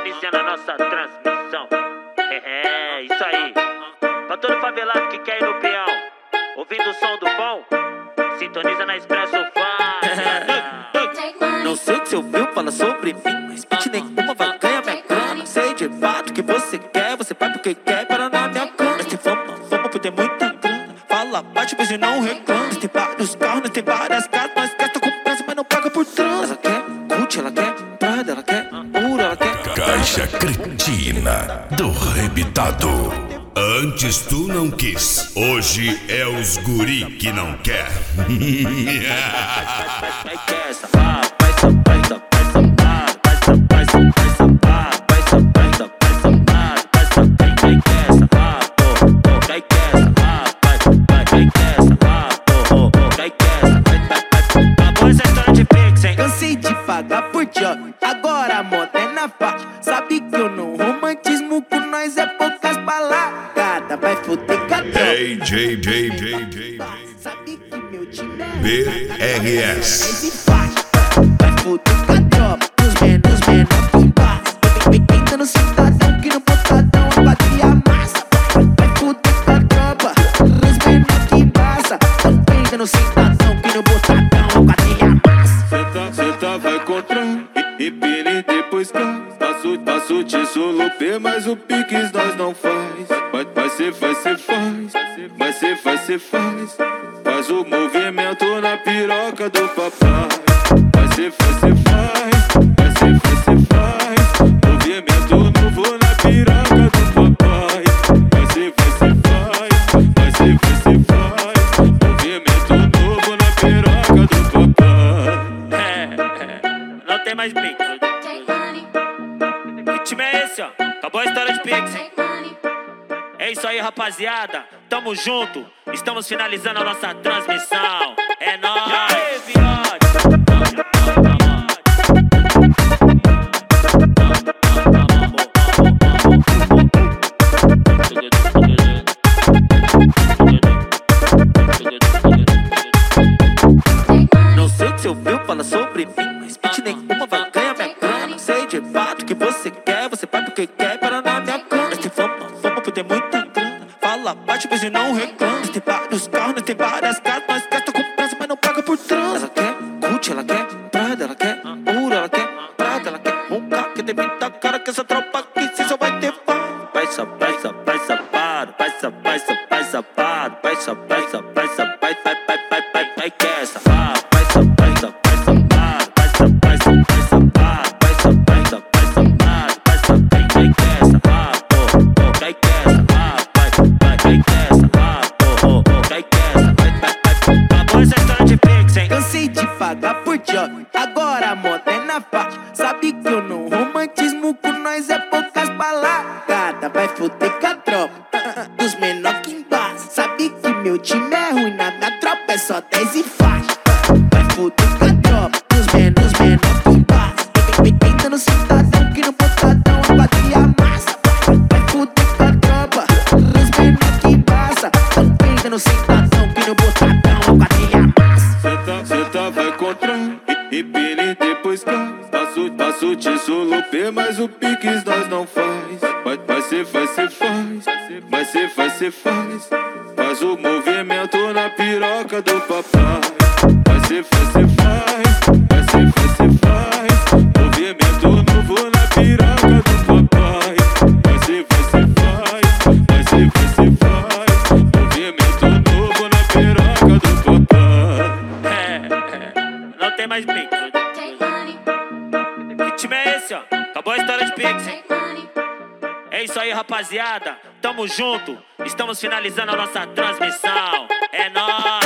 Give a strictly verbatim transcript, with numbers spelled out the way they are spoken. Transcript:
iniciando a nossa transmissão. É, é, isso aí. Pra todo favelado que quer ir no peão, ouvindo o som do bom, sintoniza na Expresso Fã. Não sei o que você ouviu, fala sobre mim, mas beat nenhuma vai ganhar minha grana. Sei de fato o que você quer, você vai porque quer, para na minha cama. Nós tem fama, fama por ter muita grana. Fala, bate, mas não reclama. Nós tem vários carros, nós tem várias casas. Nós gasta com pressa, mas não paga por trans. Ela quer Gucci, ela quer Prada, ela quer ouro, ela quer Caixa cretina do rebitado. Antes tu não quis, hoje é os guri que não quer. vai que essa, vai, vai, vai, vai, vai, vai, vai, vai, vai, vai, cansei de pagar por job, agora a moda é na faixa. Sabe que eu não romantismo com nós é poucas balagadas. Vai foder cadê? J J J J J Sabe que meu time é B R S. vai foder cadê? Os menos, menos que embaixo. Vem tentando cidadão que no botadão a quadrilha massa. Vai foder com a tropa, os menos que embaixo. Tão tentando cidadão que no botadão a quadrilha massa. Senta, vai contra e pina e depois cai. Passo, passo te solupe, mas o piques nós não faz. Vai, vai ser, vai ser, faz. Vai ser, vai ser, faz. Faz o movimento na piroca do papai. Vai ser, vai ser, faz. Vai ser, vai ser, faz. Movimento novo na piroca do papai. Vai ser, vai ser, faz. Vai ser, vai ser, faz. Movimento novo na piroca do papai. Não tem mais Pix. Que time é esse, ó? Acabou a história de Pix, hein? É isso aí, rapaziada. Tamo junto. Estamos finalizando a nossa transmissão. É nóis. E aí, viado? Não sei o que você ouviu, fala sobre mim, mas beat nenhuma vai ganhar minha grana. Sei de fato o que você quer, você vai porque quer, para na minha cama. Nós tem fama, fama por ter muita grana. Fala, bate, mas não reclama. Nós tem vários carros, nós tem várias casas. Nós gasta com pressa, mas não paga por trans. Ela quer Gucci, ela quer Prada, ela quer ouro, ela quer prata, ela quer um carro que tem muita cara. Que essa tropa aqui cê só vai ter fama. Vai, só, vai, só, vai, safado. Vai, só, vai, só, vai, safado. Vai, só, vai, só, vai, só, vai, vai, vai, vai, vai, vai, que essa. Vai, só, vai, só, vai, safado. Vai, só, vai, só, vai, safado. Vai, só, vai, só, vai, safado. Vai, só, vai, vai, que essa. Oh, oh, vai, que essa. Vai, vai, vai, que essa. Oh, oh, oh, vai, que essa. Vai, vai, vai. Acabou essa história de Pix, hein? Cansei de pagar por job, agora a moda é na faixa. Sabe que eu não romantismo com nós é poucas balagadas. Vai foder com a tropa, dos menor que embaixo. Sabe que meu time é ruim, na minha tropa é só dez e faixa. Vai foder com a tropa, dos menos, menor que embaixo. Vem tentando cidadão que no botadão a quadrilha massa. Vai foder com a tropa, os menor que embaixo. Tão tentando cidadão que no botadão a quadrilha massa. Senta, senta, vai contra e pina e depois cai. Passo, passo te solupe, mas o piques nós não faz. Vai, vai ser, vai ser, faz. Vai ser, vai ser, faz. Faz o movimento na piroca do papai. Vai ser, vai ser, faz. Vai ser, vai ser, faz. Movimento novo na piroca do papai. Vai ser, vai ser, faz. Vai ser, vai ser, faz. Movimento novo na piroca do papai. É, não tem mais Pix. Que time é esse, ó? Acabou a história de Pix, hein? É isso aí, rapaziada. Tamo junto. Estamos finalizando a nossa transmissão. É nóis.